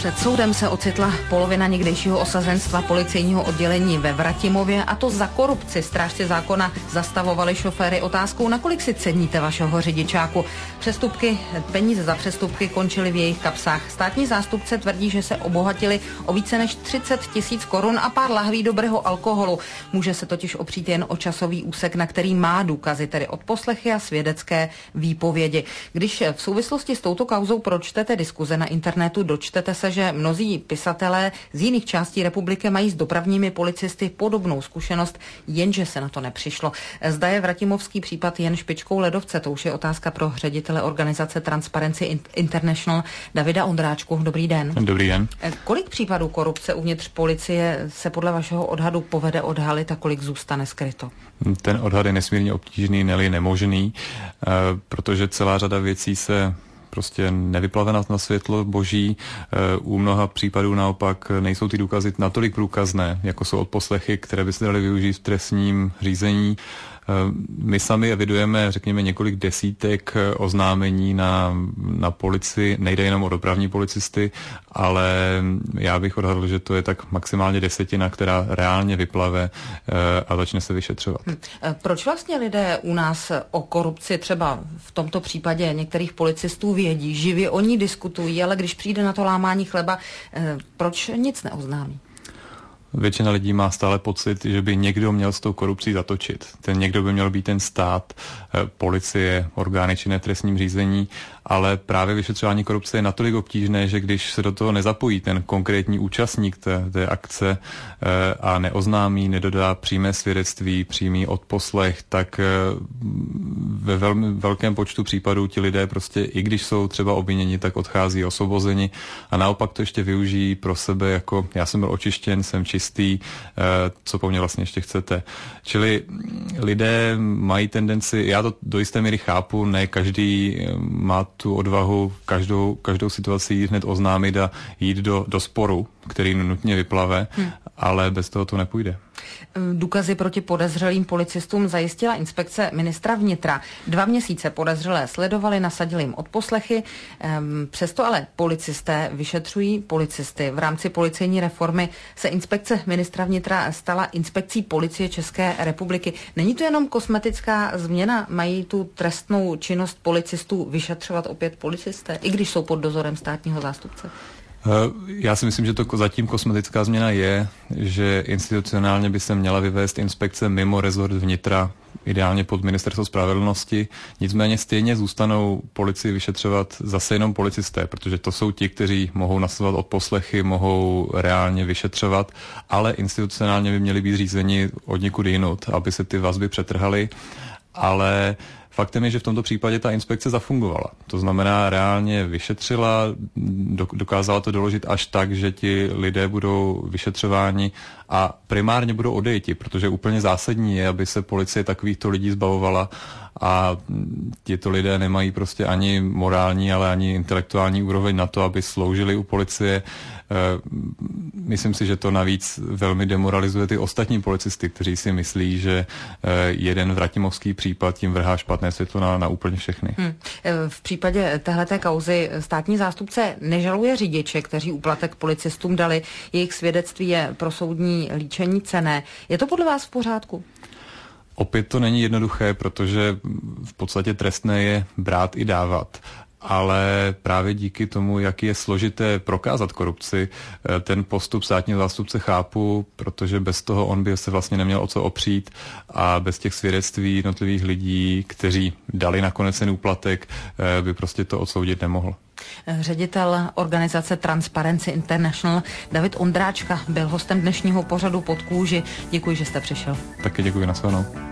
Před soudem se ocitla polovina někdejšího osazenstva policejního oddělení ve Vratimově, a to za korupci. Strážci zákona zastavovali šoféry otázkou, nakolik si ceníte vašeho řidičáku. Peníze za přestupky končily v jejich kapsách. Státní zástupce tvrdí, že se obohatili o více než 30 000 korun a pár lahví dobrého alkoholu. Může se totiž opřít jen o časový úsek, na který má důkazy, tedy odposlechy a svědecké výpovědi. Když v souvislosti s touto kauzou pročtete diskuze na internetu, dočtete se, že mnozí pisatelé z jiných částí republiky mají s dopravními policisty podobnou zkušenost, jenže se na to nepřišlo. Zda je vratimovský případ jen špičkou ledovce, to už je otázka pro ředitele organizace Transparency International Davida Ondráčku. Dobrý den. Dobrý den. Kolik případů korupce uvnitř policie se podle vašeho odhadu povede odhalit a kolik zůstane skryto? Ten odhad je nesmírně obtížný, ne-li nemožný, protože celá řada věcí se prostě nevyplave na světlo boží. U mnoha případů naopak nejsou ty důkazy natolik průkazné, jako jsou odposlechy, které by se daly využít v trestním řízení. My sami evidujeme, řekněme, několik desítek oznámení na policii, nejde jenom o dopravní policisty, ale já bych odhadl, že to je tak maximálně 10, která reálně vyplave a začne se vyšetřovat. Proč vlastně lidé u nás o korupci třeba v tomto případě některých policistů vědí, živě o ní diskutují, ale když přijde na to lámání chleba, proč nic neoznámí? Většina lidí má stále pocit, že by někdo měl s tou korupcí zatočit. Ten někdo by měl být ten stát, policie, orgány činné v trestním řízení, ale právě vyšetřování korupce je natolik obtížné, že když se do toho nezapojí ten konkrétní účastník té akce a neoznámí, nedodá přímé svědectví, přímý odposlech, tak ve velmi velkém počtu případů ti lidé prostě, i když jsou třeba obviněni, tak odchází osvobozeni a naopak to ještě využijí pro sebe jako já jsem byl očištěn, jsem čistý, co po mně vlastně ještě chcete. Čili lidé mají tendenci, já to do jisté míry chápu, ne každý má tu odvahu každou situaci jít hned oznámit a jít do sporu, který nutně vyplave, ale bez toho to nepůjde. Důkazy proti podezřelým policistům zajistila inspekce ministra vnitra. 2 měsíce podezřelé sledovali, nasadili jim odposlechy. Přesto ale policisté vyšetřují policisty. V rámci policejní reformy se inspekce ministra vnitra stala inspekcí Policie České republiky. Není to jenom kosmetická změna? Mají tu trestnou činnost policistů vyšetřovat opět policisté, i když jsou pod dozorem státního zástupce? Já si myslím, že to zatím kosmetická změna je, že institucionálně by se měla vyvést inspekce mimo rezort vnitra, ideálně pod ministerstvo spravedlnosti. Nicméně stejně zůstanou policii vyšetřovat zase jenom policisté, protože to jsou ti, kteří mohou nasazovat odposlechy, mohou reálně vyšetřovat, ale institucionálně by měli být řízeni od někud jinut, aby se ty vazby přetrhaly, ale faktem je, že v tomto případě ta inspekce zafungovala. To znamená, reálně vyšetřila, dokázala to doložit až tak, že ti lidé budou vyšetřováni a primárně budou odejti, protože úplně zásadní je, aby se policie takovýchto lidí zbavovala a tito lidé nemají prostě ani morální, ale ani intelektuální úroveň na to, aby sloužili u policie. Myslím si, že to navíc velmi demoralizuje ty ostatní policisty, kteří si myslí, že jeden vratimovský případ tím vrhá špatné světlo na úplně všechny. V případě téhleté kauzy státní zástupce nežaluje řidiče, kteří úplatek policistům dali. Jejich svědectví je pro soudní líčení cenné. Je to podle vás v pořádku? Opět to není jednoduché, protože v podstatě trestné je brát i dávat. Ale právě díky tomu, jak je složité prokázat korupci, ten postup státního zástupce chápu, protože bez toho on by se vlastně neměl o co opřít a bez těch svědectví jednotlivých lidí, kteří dali nakonec ten úplatek, by prostě to odsoudit nemohl. Ředitel organizace Transparency International David Ondráčka byl hostem dnešního pořadu Pod kůži. Děkuji, že jste přišel. Taky děkuji, na shledanou.